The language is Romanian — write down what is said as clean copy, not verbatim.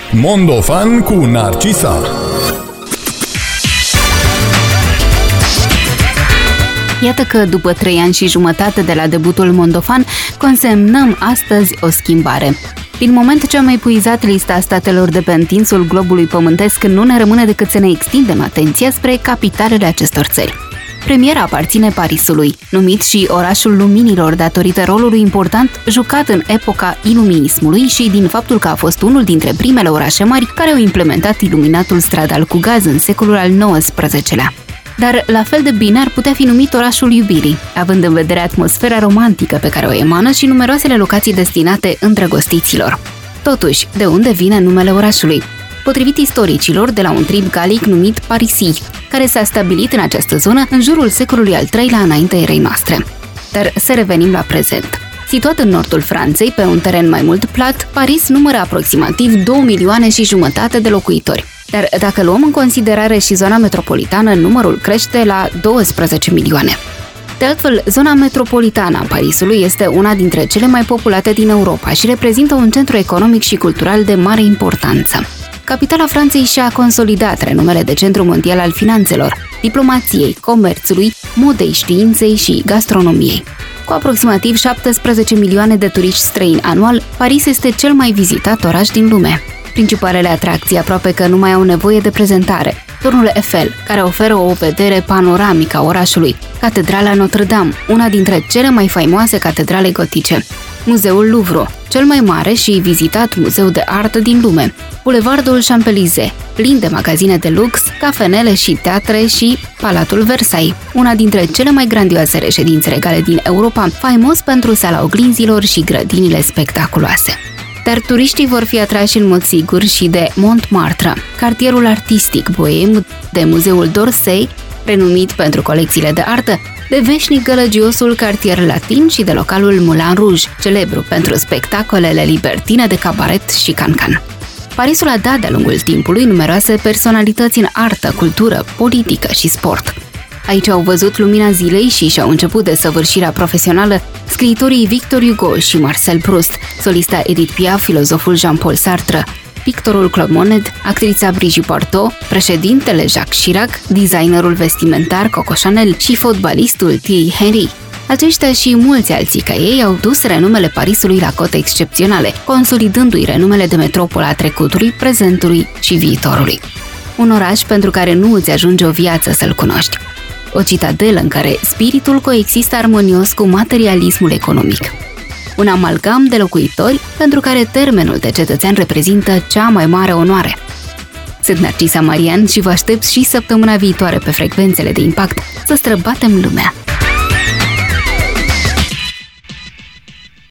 Mondofan cu Narcisa. Iată că după 3 ani și jumătate de la debutul Mondofan, consemnăm astăzi o schimbare. Din moment ce am epuizat lista statelor de pe întinsul globului pământesc, nu ne rămâne decât să ne extindem atenția spre capitalele acestor țări. Premiera aparține Parisului, numit și orașul luminilor datorită rolului important jucat în epoca iluminismului și din faptul că a fost unul dintre primele orașe mari care au implementat iluminatul stradal cu gaz în secolul al XIX-lea. Dar la fel de bine ar putea fi numit orașul iubirii, având în vedere atmosfera romantică pe care o emană și numeroasele locații destinate îndrăgostiților. Totuși, de unde vine numele orașului? Potrivit istoricilor, de la un trib galic numit Parisii, care s-a stabilit în această zonă în jurul secolului al III-lea înaintea erei noastre. Dar să revenim la prezent. Situat în nordul Franței, pe un teren mai mult plat, Paris numără aproximativ 2,5 milioane de locuitori. Dar dacă luăm în considerare și zona metropolitană, numărul crește la 12 milioane. De altfel, zona metropolitană a Parisului este una dintre cele mai populate din Europa și reprezintă un centru economic și cultural de mare importanță. Capitala Franței și-a consolidat renumele de centru mondial al finanțelor, diplomației, comerțului, modei, științei și gastronomiei. Cu aproximativ 17 milioane de turiști străini anual, Paris este cel mai vizitat oraș din lume. Principalele atracții aproape că nu mai au nevoie de prezentare. Turnul Eiffel, care oferă o vedere panoramică a orașului, Catedrala Notre-Dame, una dintre cele mai faimoase catedrale gotice, Muzeul Louvre, cel mai mare și vizitat muzeu de artă din lume, Bulevardul Champs-Élysées, plin de magazine de lux, cafenele și teatre și Palatul Versailles, una dintre cele mai grandioase reședințe regale din Europa, faimos pentru sala oglinzilor și grădinile spectaculoase. Dar turiștii vor fi atrași în mod sigur și de Montmartre, cartierul artistic boem, de Muzeul d'Orsay, renumit pentru colecțiile de artă, de veșnic gălăgiosul cartier latin și de localul Moulin Rouge, celebru pentru spectacolele libertine de cabaret și cancan. Parisul a dat de-a lungul timpului numeroase personalități în artă, cultură, politică și sport. Aici au văzut lumina zilei și și-au început desăvârșirea profesională scriitorii Victor Hugo și Marcel Proust, solista Edith Piaf, filozoful Jean-Paul Sartre, pictorul Claude Monet, actrița Brigitte Bardot, președintele Jacques Chirac, designerul vestimentar Coco Chanel și fotbalistul Thierry Henry. Aceștia și mulți alții ca ei au dus renumele Parisului la cote excepționale, consolidându-i renumele de metropolă a trecutului, prezentului și viitorului. Un oraș pentru care nu îți ajunge o viață să-l cunoști. O citadelă în care spiritul coexistă armonios cu materialismul economic. Un amalgam de locuitori pentru care termenul de cetățean reprezintă cea mai mare onoare. Sunt Narcisa Marian și vă aștept și săptămâna viitoare pe frecvențele de impact să străbatem lumea.